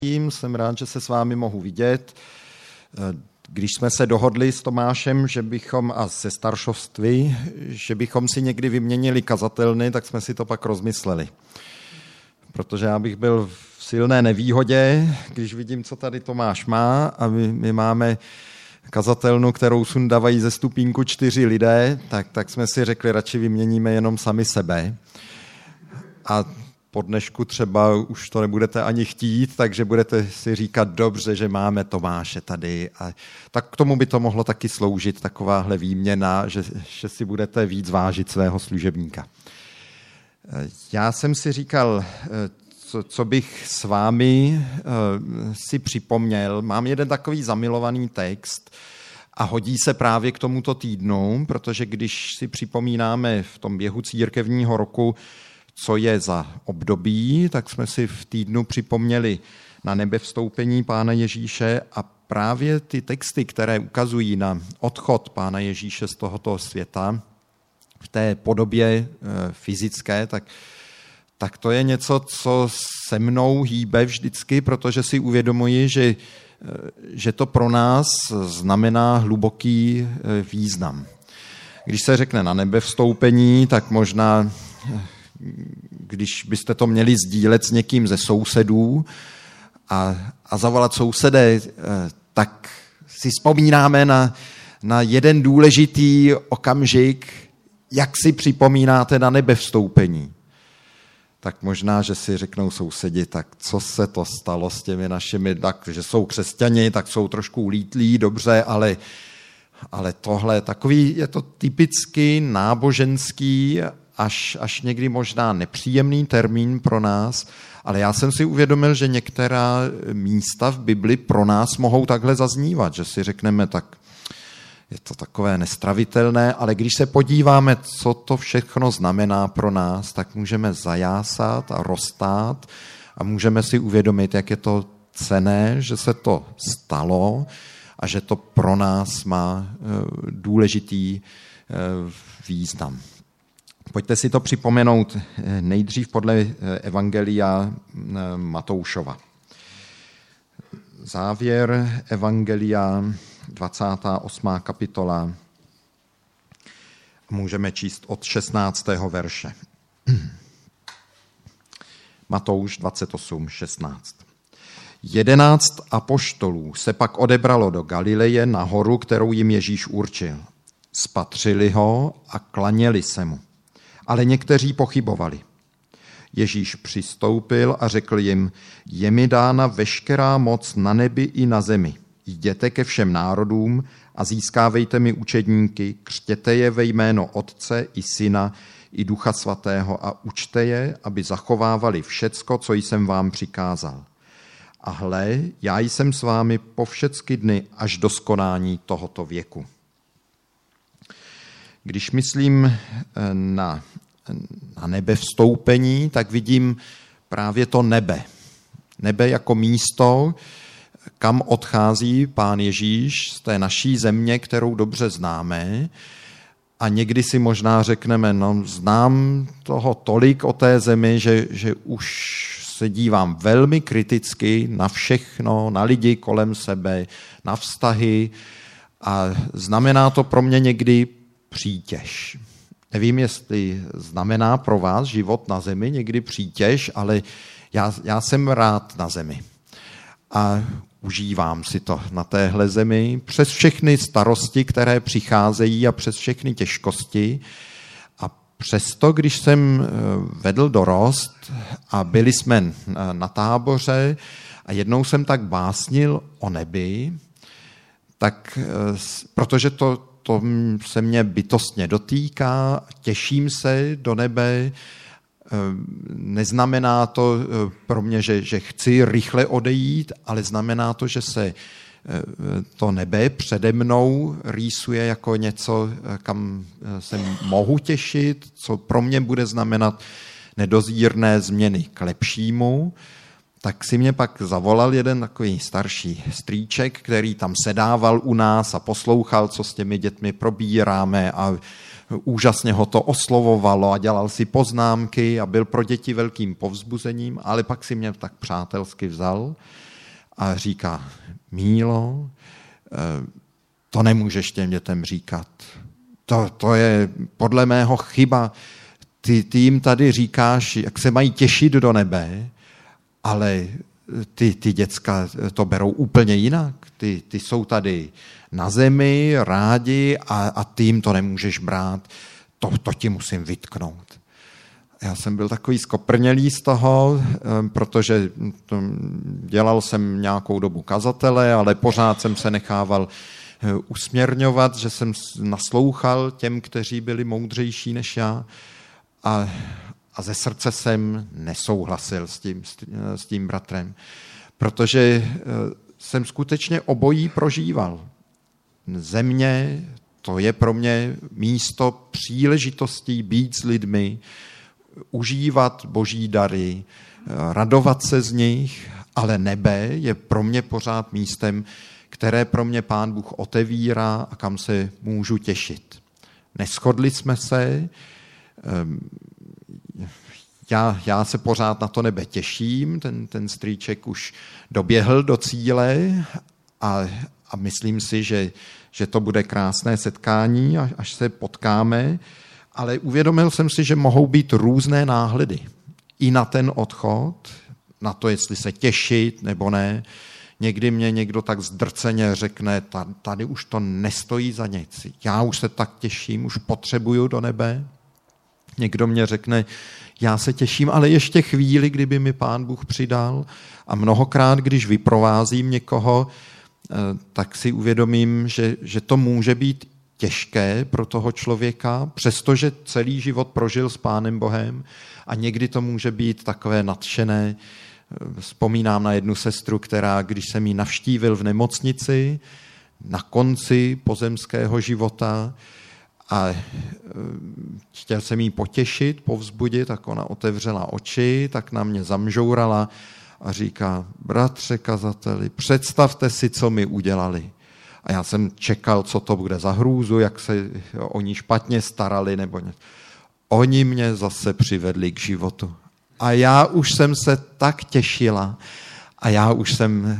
Jsem rád, že se s vámi mohu vidět. Když jsme se dohodli s Tomášem, že bychom, a se staršoství, že bychom si někdy vyměnili kazatelny, tak jsme si to pak rozmysleli. Protože já bych byl v silné nevýhodě, když vidím, co tady Tomáš má, a my máme kazatelnu, kterou sundávají ze stupínku 4 lidé, tak jsme si řekli, radši vyměníme jenom sami sebe. A po dnešku třeba už to nebudete ani chtít, takže budete si říkat dobře, že máme Tomáše tady. A tak k tomu by to mohlo taky sloužit, takováhle výměna, že si budete víc vážit svého služebníka. Já jsem si říkal, co bych s vámi si připomněl. Mám jeden takový zamilovaný text a hodí se právě k tomuto týdnu, protože když si připomínáme v tom běhu církevního roku, co je za období, tak jsme si v týdnu připomněli na nebevstoupení Pána Ježíše a právě ty texty, které ukazují na odchod Pána Ježíše z tohoto světa v té podobě fyzické, tak to je něco, co se mnou hýbe vždycky, protože si uvědomuji, že to pro nás znamená hluboký význam. Když se řekne na nebevstoupení, tak možná když byste to měli sdílet s někým ze sousedů a zavolat sousedé, tak si vzpomínáme na jeden důležitý okamžik, jak si připomínáte na nebevstoupení. Tak možná, že si řeknou sousedi, tak co se to stalo s těmi našimi, tak, že jsou křesťani, tak jsou trošku ulítlí, dobře, ale tohle takový, je to typicky náboženský, až někdy možná nepříjemný termín pro nás, ale já jsem si uvědomil, že některá místa v Bibli pro nás mohou takhle zaznívat, že si řekneme, tak je to takové nestravitelné, ale když se podíváme, co to všechno znamená pro nás, tak můžeme zajásat a roztát a můžeme si uvědomit, jak je to cenné, že se to stalo a že to pro nás má důležitý význam. Pojďte si to připomenout nejdřív podle Evangelia Matoušova. Závěr Evangelia, 28. kapitola. Můžeme číst od 16. verše. Matouš 28, 16. 11 apoštolů se pak odebralo do Galileje na horu, kterou jim Ježíš určil. Spatřili ho a klaněli se mu. Ale někteří pochybovali. Ježíš přistoupil a řekl jim, je mi dána veškerá moc na nebi i na zemi. Jděte ke všem národům a získávejte mi učedníky, křtěte je ve jméno Otce i Syna i Ducha Svatého a učte je, aby zachovávali všecko, co jsem vám přikázal. A hle, já jsem s vámi po všecky dny až do skonání tohoto věku. Když myslím na nebevstoupení, tak vidím právě to nebe. Nebe jako místo, kam odchází Pán Ježíš z té naší země, kterou dobře známe. A někdy si možná řekneme, no znám toho tolik o té zemi, že už se dívám velmi kriticky na všechno, na lidi kolem sebe, na vztahy a znamená to pro mě někdy přítěž. Nevím, jestli znamená pro vás život na zemi někdy přítěž, ale já jsem rád na zemi. A užívám si to na téhle zemi přes všechny starosti, které přicházejí a přes všechny těžkosti. A přesto, když jsem vedl dorost a byli jsme na táboře a jednou jsem tak básnil o nebi, tak protože to se mě bytostně dotýká, těším se do nebe, neznamená to pro mě, že chci rychle odejít, ale znamená to, že se to nebe přede mnou rýsuje jako něco, kam se mohu těšit, co pro mě bude znamenat nedozírné změny k lepšímu. Tak si mě pak zavolal jeden takový starší strýček, který tam sedával u nás a poslouchal, co s těmi dětmi probíráme a úžasně ho to oslovovalo a dělal si poznámky a byl pro děti velkým povzbuzením, ale pak si mě tak přátelsky vzal a říká, Mílo, to nemůžeš těm dětem říkat. To je podle mého chyba. Ty jim tady říkáš, jak se mají těšit do nebe, ale ty děcka to berou úplně jinak. Ty jsou tady na zemi, rádi a ty jim to nemůžeš brát. To ti musím vytknout. Já jsem byl takový skoprnělý z toho, protože dělal jsem nějakou dobu kazatele, ale pořád jsem se nechával usměrňovat, že jsem naslouchal těm, kteří byli moudřejší než já a ze srdce jsem nesouhlasil s tím bratrem, protože jsem skutečně obojí prožíval. Země, to je pro mě místo příležitostí být s lidmi, užívat boží dary, radovat se z nich, ale nebe je pro mě pořád místem, které pro mě Pán Bůh otevírá a kam se můžu těšit. Neshodli jsme se, já se pořád na to nebe těším, ten strýček už doběhl do cíle a myslím si, že to bude krásné setkání, až se potkáme, ale uvědomil jsem si, že mohou být různé náhledy i na ten odchod, na to, jestli se těšit nebo ne. Někdy mě někdo tak zdrceně řekne, tady už to nestojí za nic. Já už se tak těším, už potřebuju do nebe. Někdo mě řekne, já se těším, ale ještě chvíli, kdyby mi Pán Bůh přidal. A mnohokrát, když vyprovázím někoho, tak si uvědomím, že to může být těžké pro toho člověka, přestože celý život prožil s Pánem Bohem a někdy to může být takové nadšené. Vzpomínám na jednu sestru, která, když jsem ji navštívil v nemocnici na konci pozemského života a chtěl jsem jí potěšit, povzbudit, tak ona otevřela oči, tak na mě zamžourala a říká, bratře kazateli, představte si, co mi udělali. A já jsem čekal, co to bude za hrůzu, jak se oni špatně starali, nebo něco. Oni mě zase přivedli k životu. A já už jsem se tak těšila a já už jsem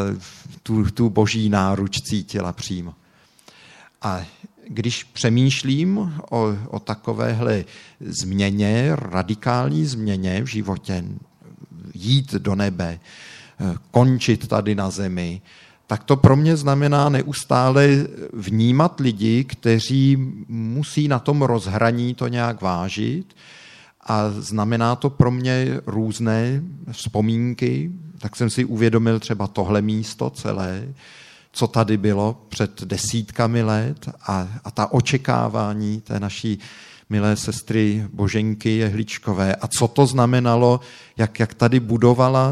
tu boží náruč cítila přímo. A když přemýšlím o takovéhle změně, radikální změně v životě, jít do nebe, končit tady na zemi, tak to pro mě znamená neustále vnímat lidi, kteří musí na tom rozhraní to nějak vážit a znamená to pro mě různé vzpomínky. Tak jsem si uvědomil třeba tohle místo celé, co tady bylo před desítkami let a ta očekávání té naší milé sestry Boženky Jehličkové a co to znamenalo, jak tady budovala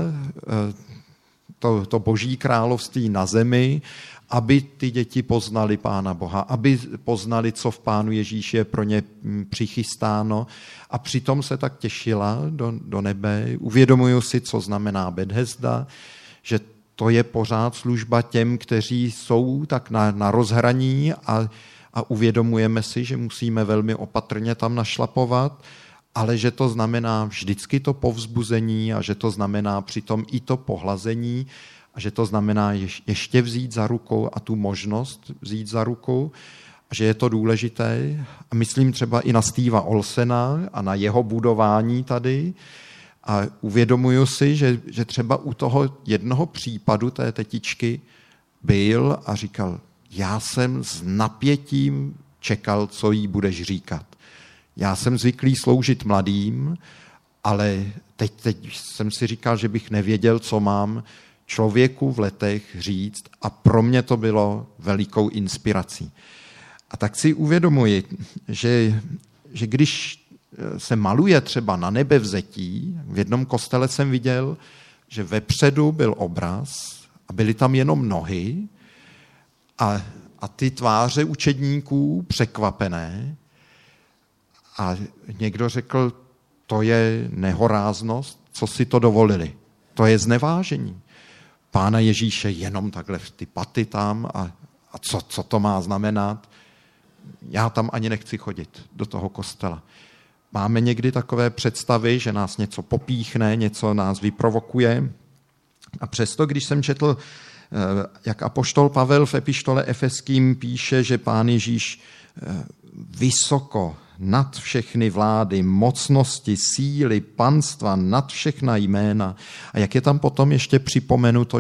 to boží království na zemi, aby ty děti poznali Pána Boha, aby poznali, co v Pánu Ježíši je pro ně přichystáno a přitom se tak těšila do nebe. Uvědomuju si, co znamená Bethesda, že to je pořád služba těm, kteří jsou tak na rozhraní a uvědomujeme si, že musíme velmi opatrně tam našlapovat, ale že to znamená vždycky to povzbuzení a že to znamená přitom i to pohlazení a že to znamená ještě vzít za ruku a tu možnost vzít za ruku a že je to důležité. A myslím třeba i na Steva Olsena a na jeho budování tady a uvědomuju si, že třeba u toho jednoho případu té tetičky byl a říkal, já jsem s napětím čekal, co jí budeš říkat. Já jsem zvyklý sloužit mladým, ale teď jsem si říkal, že bych nevěděl, co mám člověku v letech říct a pro mě to bylo velikou inspirací. A tak si uvědomuji, že když se maluje třeba na nebevzetí, v jednom kostele jsem viděl, že vepředu byl obraz a byly tam jenom nohy a ty tváře učedníků překvapené. A někdo řekl, to je nehoráznost, co si to dovolili. To je znevážení. Pána Ježíše jenom takhle ty paty tam a co to má znamenat? Já tam ani nechci chodit do toho kostela. Máme někdy takové představy, že nás něco popíchne, něco nás vyprovokuje A přesto, když jsem četl, jak apoštol Pavel v epištole Efeským píše, že Pán Ježíš vysoko nad všechny vlády, mocnosti, síly, panstva, nad všechna jména. A jak je tam potom ještě připomenuto,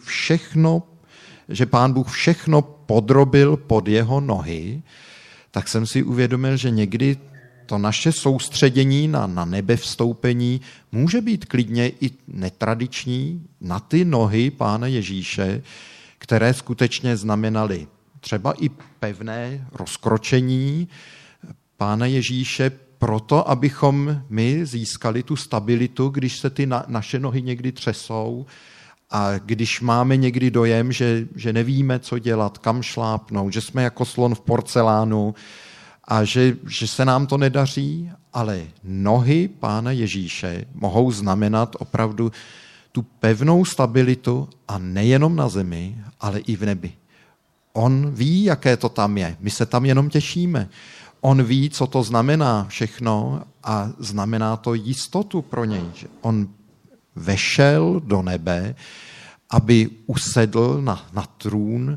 že Pán Bůh všechno podrobil pod jeho nohy, tak jsem si uvědomil, že někdy to naše soustředění na nebevstoupení může být klidně i netradiční na ty nohy Pána Ježíše, které skutečně znamenaly třeba i pevné rozkročení Pána Ježíše proto, abychom my získali tu stabilitu, když se ty naše nohy někdy třesou a když máme někdy dojem, že nevíme, co dělat, kam šlápnout, že jsme jako slon v porcelánu a že se nám to nedaří, ale nohy Pána Ježíše mohou znamenat opravdu tu pevnou stabilitu a nejenom na zemi, ale i v nebi. On ví, jaké to tam je. My se tam jenom těšíme. On ví, co to znamená všechno a znamená to jistotu pro něj. Že on vešel do nebe, aby usedl na trůn,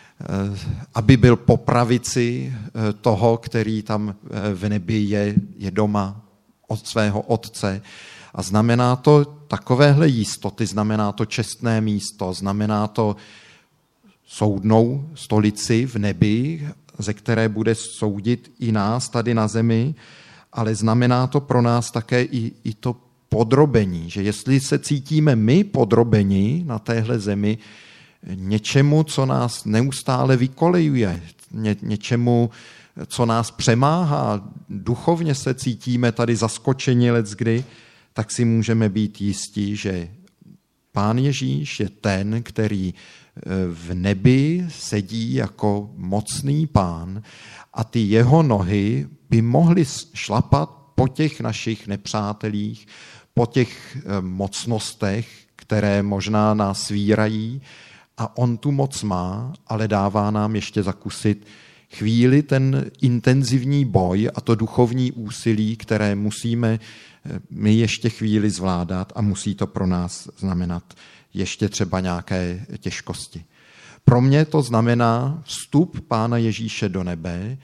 aby byl po pravici toho, který tam v nebi je doma od svého otce. A znamená to takovéhle jistoty, znamená to čestné místo, znamená to soudnou stolici v nebi, ze které bude soudit i nás tady na zemi, ale znamená to pro nás také i to podrobení, že jestli se cítíme my podrobeni na téhle zemi něčemu, co nás neustále vykolejuje, něčemu, co nás přemáhá, duchovně se cítíme tady zaskočeni leckdy, tak si můžeme být jistí, že Pán Ježíš je ten, který v nebi sedí jako mocný Pán a ty jeho nohy by mohly šlapat po těch našich nepřátelích, po těch mocnostech, které možná nás svírají a on tu moc má, ale dává nám ještě zakusit chvíli ten intenzivní boj a to duchovní úsilí, které musíme my ještě chvíli zvládat a musí to pro nás znamenat ještě třeba nějaké těžkosti. Pro mě to znamená vstup Pána Ježíše do nebe,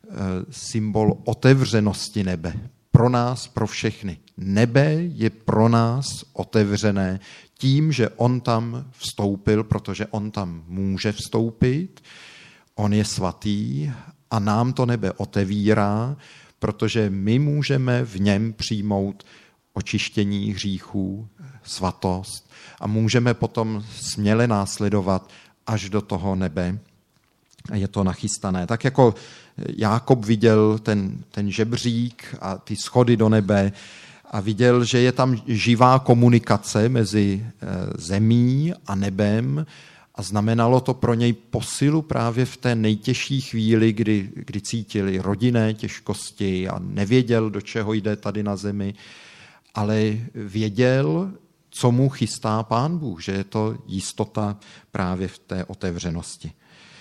symbol otevřenosti nebe. Pro nás, pro všechny. Nebe je pro nás otevřené tím, že on tam vstoupil, protože on tam může vstoupit, on je svatý a nám to nebe otevírá, protože my můžeme v něm přijmout očištění hříchů, svatost a můžeme potom směle následovat až do toho nebe. A je to nachystané. Tak jako Jákob viděl ten žebřík a ty schody do nebe a viděl, že je tam živá komunikace mezi zemí a nebem a znamenalo to pro něj posilu právě v té nejtěžší chvíli, kdy cítili rodinné těžkosti a nevěděl, do čeho jde tady na zemi, ale věděl, co mu chystá Pán Bůh, že je to jistota právě v té otevřenosti.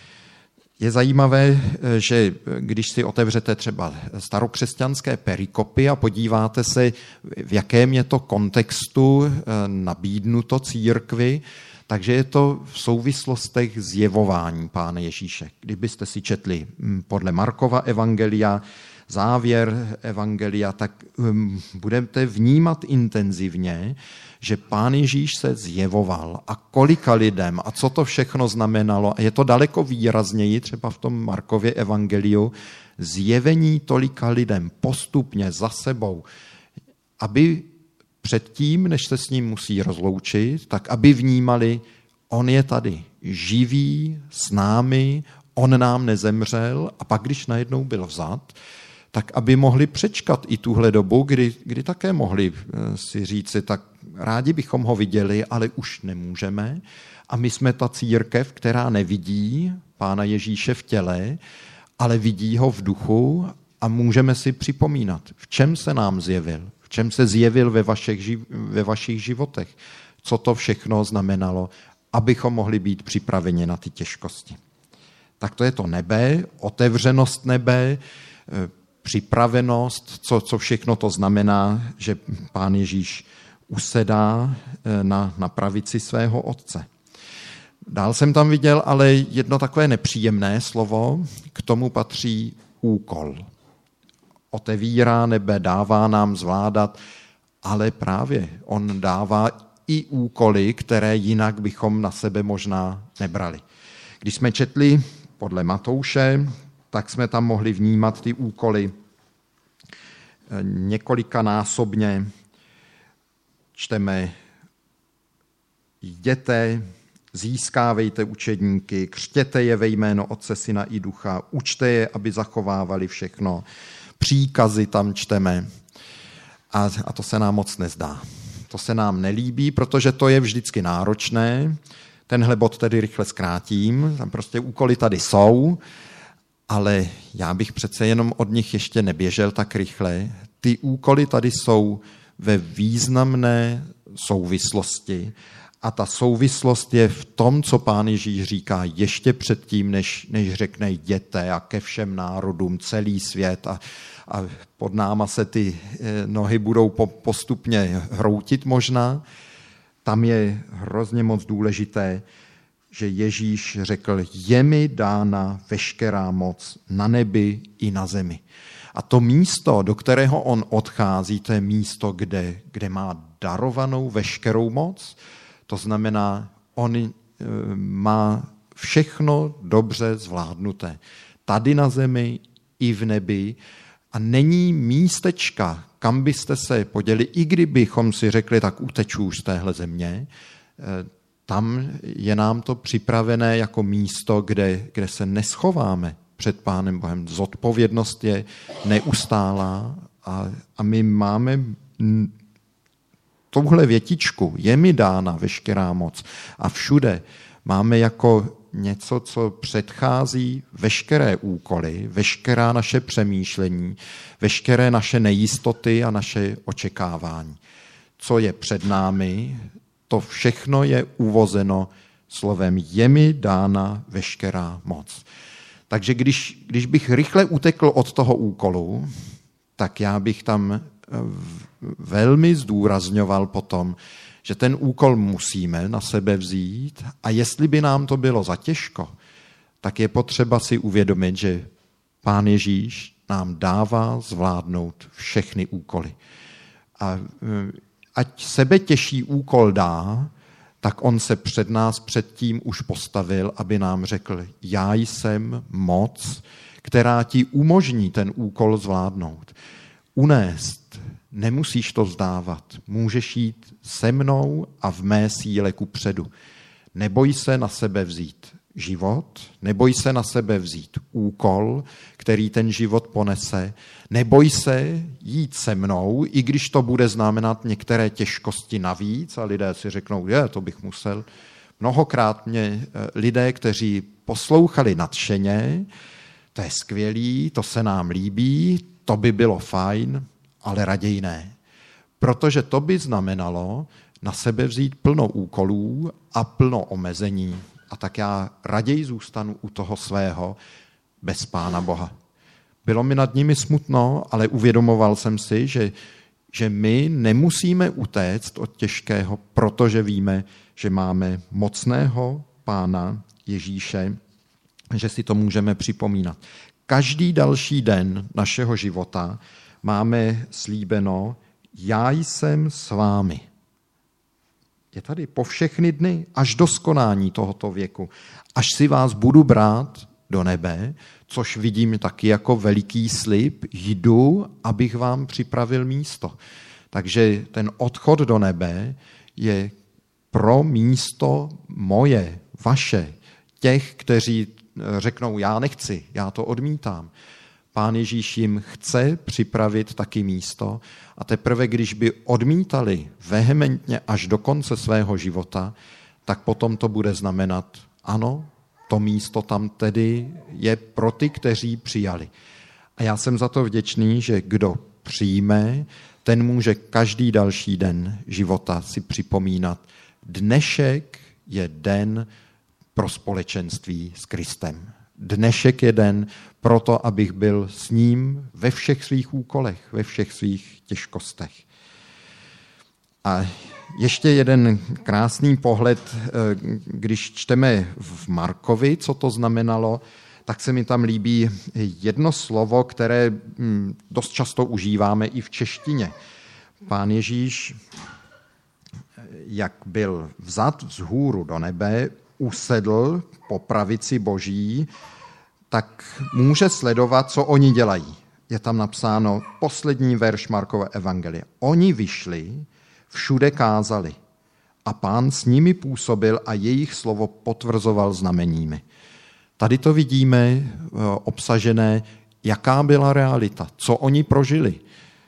Je zajímavé, že když si otevřete třeba starokřesťanské perikopy a podíváte se, v jakém je to kontextu nabídnuto církvi, takže je to v souvislostech zjevování Pána Ježíše. Kdybyste si četli podle Markova evangelia, závěr evangelia, tak budete vnímat intenzivně, že Pán Ježíš se zjevoval a kolika lidem a co to všechno znamenalo. A je to daleko výrazněji, třeba v tom Markově evangeliu, zjevení tolika lidem postupně za sebou, aby předtím, než se s ním musí rozloučit, tak aby vnímali, on je tady živý, s námi, on nám nezemřel a pak, když najednou byl vzat, tak aby mohli přečkat i tuhle dobu, kdy také mohli si říci, tak rádi bychom ho viděli, ale už nemůžeme. A my jsme ta církev, která nevidí Pána Ježíše v těle, ale vidí ho v duchu a můžeme si připomínat, v čem se nám zjevil, v čem se zjevil ve vašich životech, co to všechno znamenalo, abychom mohli být připraveni na ty těžkosti. Tak to je to nebe, otevřenost nebe, připravenost, co všechno to znamená, že Pán Ježíš usedá na pravici svého otce. Dál jsem tam viděl ale jedno takové nepříjemné slovo, k tomu patří úkol. Otevírá nebe, dává nám zvládat, ale právě on dává i úkoly, které jinak bychom na sebe možná nebrali. Když jsme četli podle Matouše, tak jsme tam mohli vnímat ty úkoly několikanásobně. Čteme: jděte, získávejte učedníky, křtěte je ve jméno Otce, Syna i Ducha, učte je, aby zachovávali všechno. Příkazy tam čteme. A to se nám moc nezdá. To se nám nelíbí, protože to je vždycky náročné. Tenhle bod tedy rychle zkrátím. Tam prostě úkoly tady jsou, ale já bych přece jenom od nich ještě neběžel tak rychle. Ty úkoly tady jsou ve významné souvislosti a ta souvislost je v tom, co Pán Ježíš říká ještě předtím, než řekne jděte a ke všem národům, celý svět a pod náma se ty nohy budou postupně hroutit možná. Tam je hrozně moc důležité, že Ježíš řekl, je mi dána veškerá moc na nebi i na zemi. A to místo, do kterého on odchází, to je místo, kde má darovanou veškerou moc. To znamená, on má všechno dobře zvládnuté. Tady na zemi i v nebi. A není místečka, kam byste se poděli, i kdybychom si řekli, tak uteču už z téhle země. Tam je nám to připravené jako místo, kde se neschováme před Pánem Bohem. Zodpovědnost je neustálá a my máme touhle větičku, je mi dána veškerá moc a všude máme jako něco, co předchází veškeré úkoly, veškerá naše přemýšlení, veškeré naše nejistoty a naše očekávání. Co je před námi, to všechno je uvozeno slovem je mi dána veškerá moc. Takže když bych rychle utekl od toho úkolu, tak já bych tam velmi zdůrazňoval potom, že ten úkol musíme na sebe vzít a jestli by nám to bylo za těžko, tak je potřeba si uvědomit, že Pán Ježíš nám dává zvládnout všechny úkoly. A ať sebetěžší úkol dá, tak on se před nás předtím už postavil, aby nám řekl, já jsem moc, která ti umožní ten úkol zvládnout. Unést, nemusíš to vzdávat, můžeš jít se mnou a v mé síle kupředu. Neboj se na sebe vzít život, neboj se na sebe vzít úkol, který ten život ponese, neboj se jít se mnou, i když to bude znamenat některé těžkosti navíc a lidé si řeknou, to bych musel. Mnohokrát mě lidé, kteří poslouchali nadšeně, to je skvělý, to se nám líbí, to by bylo fajn, ale raději ne. Protože to by znamenalo na sebe vzít plno úkolů a plno omezení. A tak já raději zůstanu u toho svého bez Pána Boha. Bylo mi nad nimi smutno, ale uvědomoval jsem si, že my nemusíme utéct od těžkého, protože víme, že máme mocného Pána Ježíše, že si to můžeme připomínat. Každý další den našeho života máme slíbeno, já jsem s vámi. Je tady po všechny dny, až do skonání tohoto věku. Až si vás budu brát do nebe, což vidím taky jako veliký slib, jdu, abych vám připravil místo. Takže ten odchod do nebe je pro místo moje, vaše, těch, kteří řeknou, já nechci, já to odmítám. Pán Ježíš jim chce připravit taky místo a teprve, když by odmítali vehementně až do konce svého života, tak potom to bude znamenat, ano, to místo tam tedy je pro ty, kteří přijali. A já jsem za to vděčný, že kdo přijme, ten může každý další den života si připomínat. Dnešek je den pro společenství s Kristem. Dnešek je den proto, abych byl s ním ve všech svých úkolech, ve všech svých těžkostech. A ještě jeden krásný pohled, když čteme v Markovi, co to znamenalo, tak se mi tam líbí jedno slovo, které dost často užíváme i v češtině. Pán Ježíš, jak byl vzat vzhůru do nebe, usedl po pravici Boží, tak může sledovat, co oni dělají. Je tam napsáno poslední verš Markova evangelia. Oni vyšli, všude kázali a Pán s nimi působil a jejich slovo potvrzoval znameními. Tady to vidíme obsažené, jaká byla realita, co oni prožili.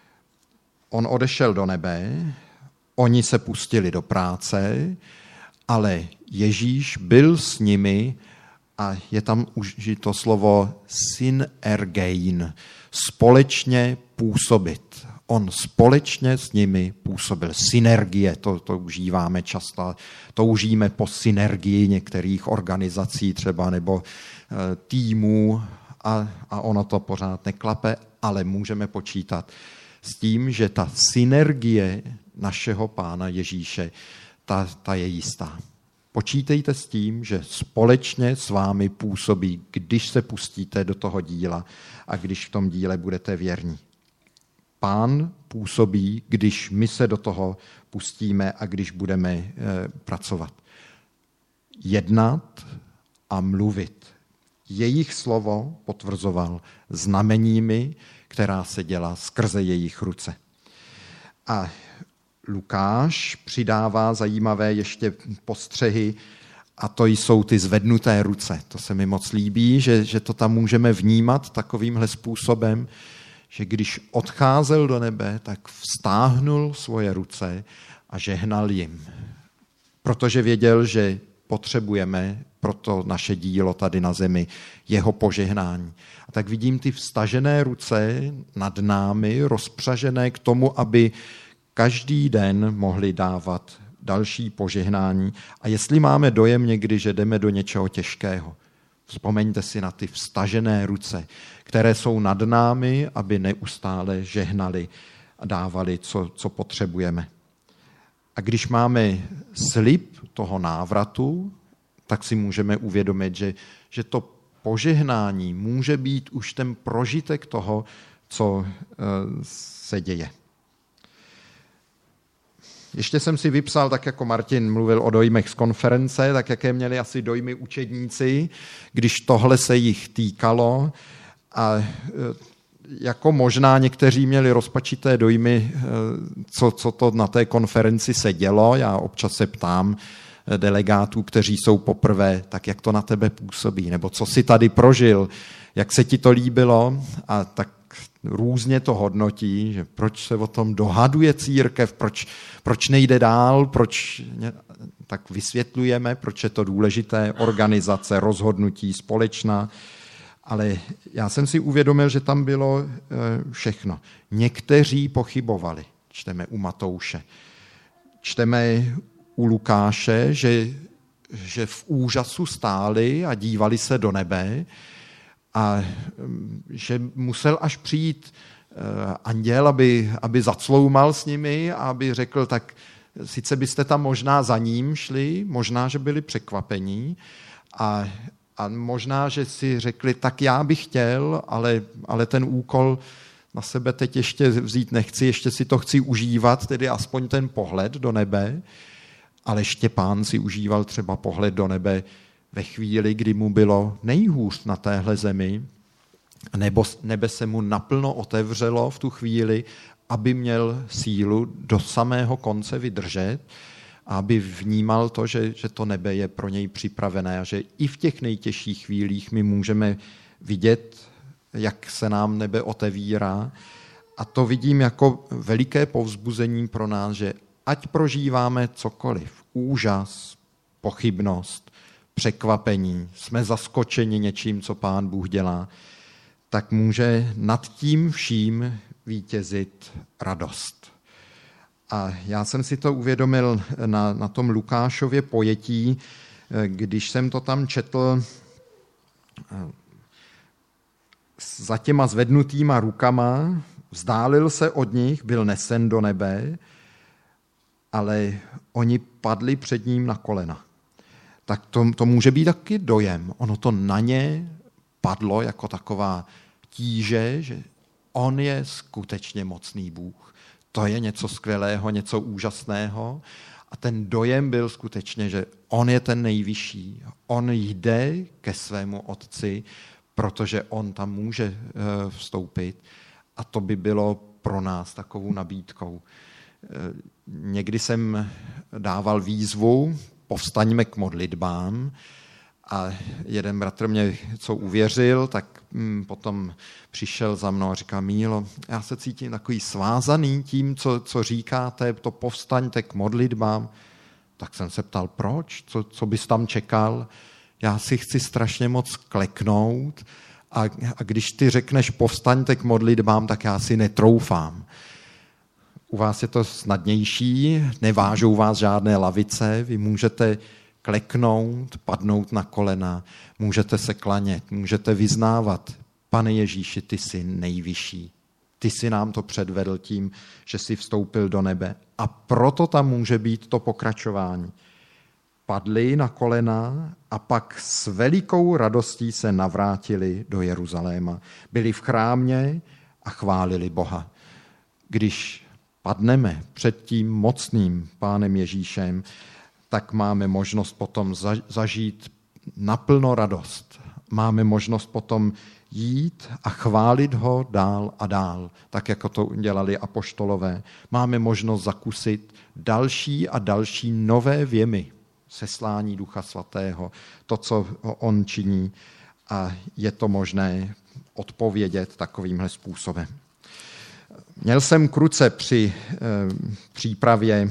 On odešel do nebe, oni se pustili do práce, ale Ježíš byl s nimi a je tam užito slovo synergein, společně působit. On společně s nimi působil. Synergie, to užíváme často, toužíme po synergii některých organizací třeba nebo týmů a ono to pořád neklape, ale můžeme počítat s tím, že ta synergie našeho Pána Ježíše, ta je jistá. Počítejte s tím, že společně s vámi působí, když se pustíte do toho díla a když v tom díle budete věrní. Pán působí, když my se do toho pustíme a když budeme pracovat. Jednat a mluvit. Jejich slovo potvrzoval znameními, která se dělá skrze jejich ruce. A Lukáš přidává zajímavé ještě postřehy a to jsou ty zvednuté ruce. To se mi moc líbí, že to tam můžeme vnímat takovýmhle způsobem, že když odcházel do nebe, tak vztáhnul svoje ruce a žehnal jim. Protože věděl, že potřebujeme pro to naše dílo tady na zemi jeho požehnání. A tak vidím ty vztažené ruce nad námi, rozpřažené k tomu, aby každý den mohli dávat další požehnání. A jestli máme dojem někdy, že jdeme do něčeho těžkého, vzpomeňte si na ty vztažené ruce, které jsou nad námi, aby neustále žehnali a dávali, co potřebujeme. A když máme slib toho návratu, tak si můžeme uvědomit, že to požehnání může být už ten prožitek toho, co se děje. Ještě jsem si vypsal, tak jako Martin mluvil o dojmech z konference, tak jaké měli asi dojmy učedníci, když tohle se jich týkalo. A jako možná někteří měli rozpačité dojmy, co to na té konferenci se dělo. Já občas se ptám delegátů, kteří jsou poprvé, tak jak to na tebe působí, nebo co jsi tady prožil, jak se ti to líbilo a tak různě to hodnotí, že proč se o tom dohaduje církev, proč nejde dál, tak vysvětlujeme, proč je to důležité, organizace, rozhodnutí, společná, ale já jsem si uvědomil, že tam bylo všechno. Někteří pochybovali, čteme u Matouše, čteme u Lukáše, že v úžasu stáli a dívali se do nebe, a že musel až přijít anděl, aby zacloumal s nimi a aby řekl, tak sice byste tam možná za ním šli, možná, že byli překvapení a možná, že si řekli, tak já bych chtěl, ale ten úkol na sebe teď ještě vzít nechci, ještě si to chci užívat, tedy aspoň ten pohled do nebe, ale Štěpán si užíval třeba pohled do nebe ve chvíli, kdy mu bylo nejhůř na téhle zemi, nebo nebe se mu naplno otevřelo v tu chvíli, aby měl sílu do samého konce vydržet a aby vnímal to, že to nebe je pro něj připravené a že i v těch nejtěžších chvílích my můžeme vidět, jak se nám nebe otevírá. A to vidím jako veliké povzbuzení pro nás, že ať prožíváme cokoliv, úžas, pochybnost, překvapení, jsme zaskočeni něčím, co Pán Bůh dělá, tak může nad tím vším vítězit radost. A já jsem si to uvědomil na tom Lukášově pojetí, když jsem to tam četl za těma zvednutýma rukama, vzdálil se od nich, byl nesen do nebe ale oni padli před ním na kolena. Tak to může být taky dojem. Ono to na ně padlo jako taková tíže, že on je skutečně mocný Bůh. To je něco skvělého, něco úžasného. A ten dojem byl skutečně, že on je ten nejvyšší. On jde ke svému otci, protože on tam může vstoupit. A to by bylo pro nás takovou nabídkou. Někdy jsem dával výzvu, povstaňme k modlitbám, a jeden bratr mě co uvěřil, tak potom přišel za mnou a říká: Mílo, já se cítím takový svázaný tím, co říkáte, to povstaňte k modlitbám. Tak jsem se ptal, proč? Co bys tam čekal? Já si chci strašně moc kleknout a když ty řekneš povstaňte k modlitbám, tak já si netroufám. U vás je to snadnější, nevážou vás žádné lavice, vy můžete kleknout, padnout na kolena, můžete se klanět, můžete vyznávat: Pane Ježíši, ty jsi nejvyšší. Ty jsi nám to předvedl tím, že jsi vstoupil do nebe. A proto tam může být to pokračování. Padli na kolena a pak s velikou radostí se navrátili do Jeruzaléma. Byli v chrámě a chválili Boha. Když padneme před tím mocným Pánem Ježíšem, tak máme možnost potom zažít naplno radost. Máme možnost potom jít a chválit ho dál a dál, tak jako to dělali apoštolové. Máme možnost zakusit další a další nové věmy seslání Ducha Svatého, to, co on činí, a je to možné odpovědět takovýmhle způsobem. Měl jsem kruce při přípravě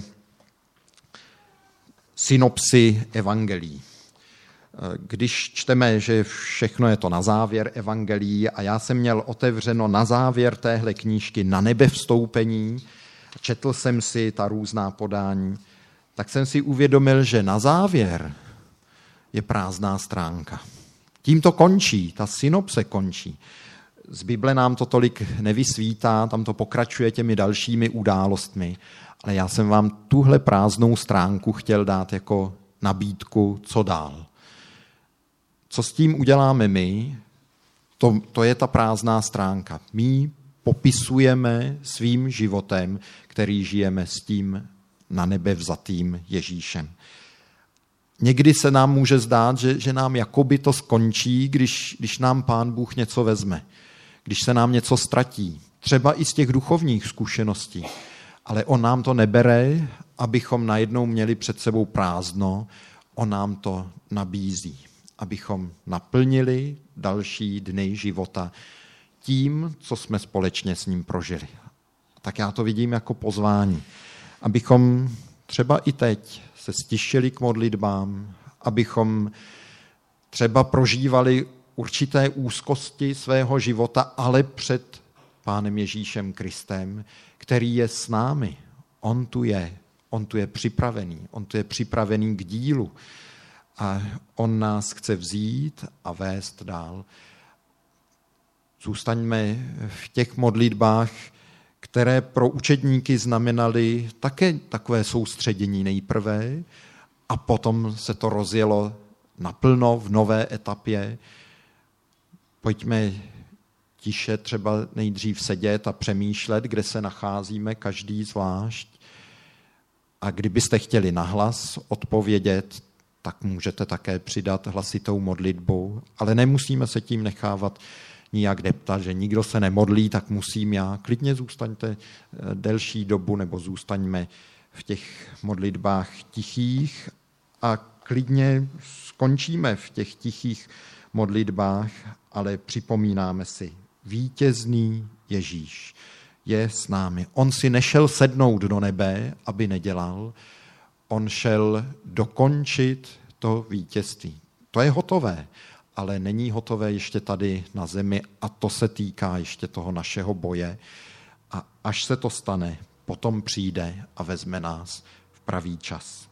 synopsy evangelií. Když čteme, že všechno je to na závěr evangelií, a já jsem měl otevřeno na závěr téhle knížky Na nebe vstoupení, četl jsem si ta různá podání, tak jsem si uvědomil, že na závěr je prázdná stránka. Tím to končí, ta synopse končí. Z Bible nám to tolik nevysvítá, tam to pokračuje těmi dalšími událostmi, ale já jsem vám tuhle prázdnou stránku chtěl dát jako nabídku, co dál. Co s tím uděláme my, to je ta prázdná stránka. My popisujeme svým životem, který žijeme s tím na nebe vzatým Ježíšem. Někdy se nám může zdát, že nám jakoby to skončí, když nám Pán Bůh něco vezme, když se nám něco ztratí, třeba i z těch duchovních zkušeností. Ale on nám to nebere, abychom najednou měli před sebou prázdno, on nám to nabízí, abychom naplnili další dny života tím, co jsme společně s ním prožili. Tak já to vidím jako pozvání, abychom třeba i teď se stišili k modlitbám, abychom třeba prožívali určité úzkosti svého života, ale před Pánem Ježíšem Kristem, který je s námi. On tu je připravený k dílu a on nás chce vzít a vést dál. Zůstaňme v těch modlitbách, které pro učedníky znamenaly také takové soustředění nejprve a potom se to rozjelo naplno v nové etapě. Pojďme tiše třeba nejdřív sedět a přemýšlet, kde se nacházíme, každý zvlášť. A kdybyste chtěli nahlas odpovědět, tak můžete také přidat hlasitou modlitbu, ale nemusíme se tím nechávat nijak deptat, že nikdo se nemodlí, tak musím já. Klidně zůstaňte delší dobu nebo zůstaňme v těch modlitbách tichých a klidně skončíme v těch tichých modlitbách, ale připomínáme si, vítězný Ježíš je s námi. On si nešel sednout do nebe, aby nedělal, on šel dokončit to vítězství. To je hotové, ale není hotové ještě tady na zemi a to se týká ještě toho našeho boje. A až se to stane, potom přijde a vezme nás v pravý čas.